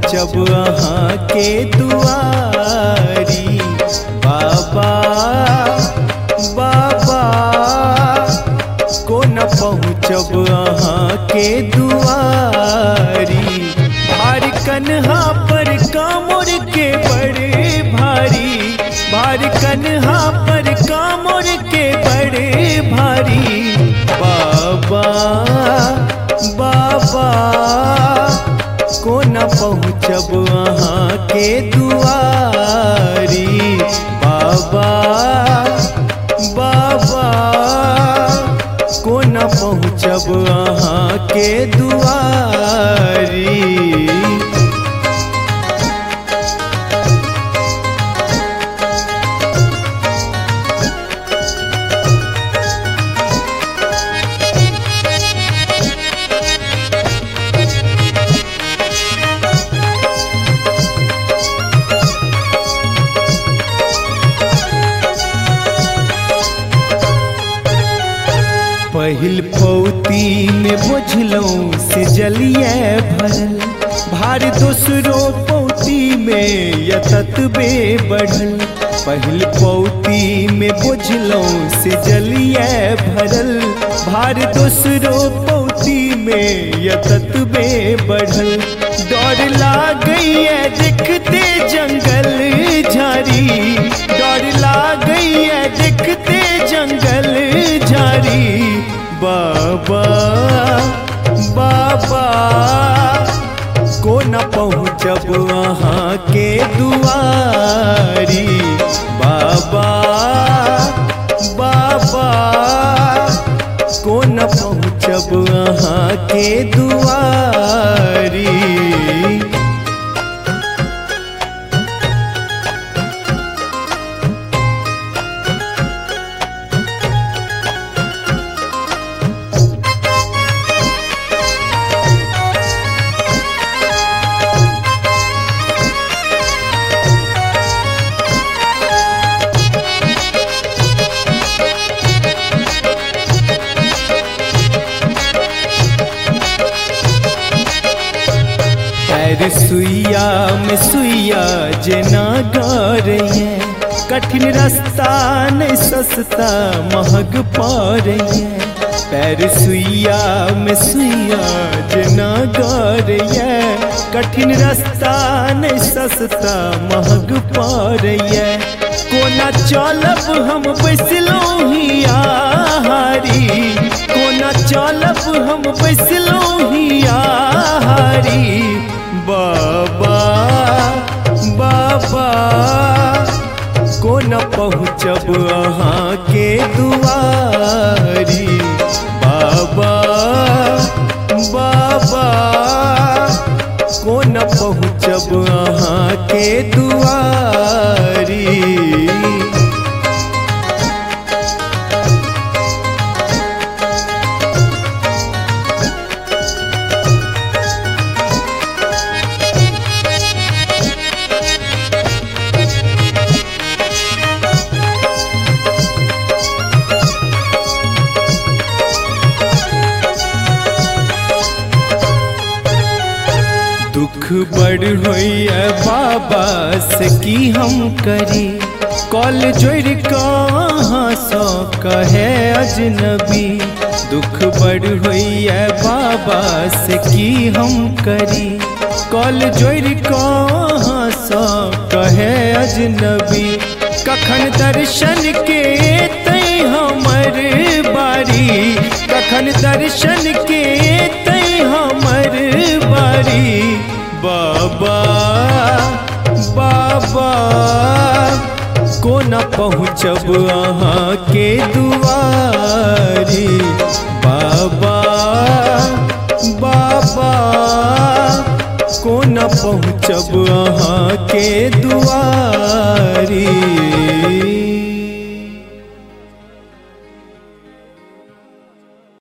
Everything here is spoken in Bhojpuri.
पहुँचब अहाँ के दुआरी। बाबा बाबा को न पहुँचब अहाँ के दुआरी। भार कन्हा पर कामोर के बड़े भारी, भार कन्हा पर कामोर के बड़े भारी। बाबा बाबा को न पहुँचब अहाँ के दुआरी। बाबा बाबा को न पहुँचब अहाँ के दुआरी। पहिल पौती में बुझलों से जलिए भरल, भार दूसरो पौती में यततबे बढ़ल। पहिल पौती में बुझलों से जलिए भरल, भार दूसरो पौती में यततबे बढ़ल। डर लागई है देखते जंगल झाड़ी, डर लागई है देखते जंगल झाड़ी। बाबा बाबा को न पहुँचब अहाँ के दुआरी। बाबा बाबा को न पहुँचब अहाँ के दुआरी। सुइया में सुइया जना गारैया, कठिन रास्ता नहीं सस्ता महग पारैया। पैर सुइया में सुइया जना गारैया, कठिन रास्ता नहीं सस्ता महग पारैया। कोना चलब हम बैसलो ही आहारी, कोना चलब हम बैसलो ही आहारी। बाबा बाबा को न पहुँचब अहाँ के दुआरी। बाबा बाबा को न पहुँचब अहाँ के दुआरी। दुख बड़ होइए बाबा से की हम करी, कॉल जोड़ कहाँ सौ कहे अजनबी। दुख बड़ होइए बाबा से की हम करी, कॉल जोड़ कहाँ सौ कहे अजनबी। कखन दर्शन के तई हमर बारी, कखन दर्शन के तई हमर बारी। बाबा बाबा को न पहुँचब अहाँ के दुआरी। बाबा बाबा को न पहुँचब अहाँ के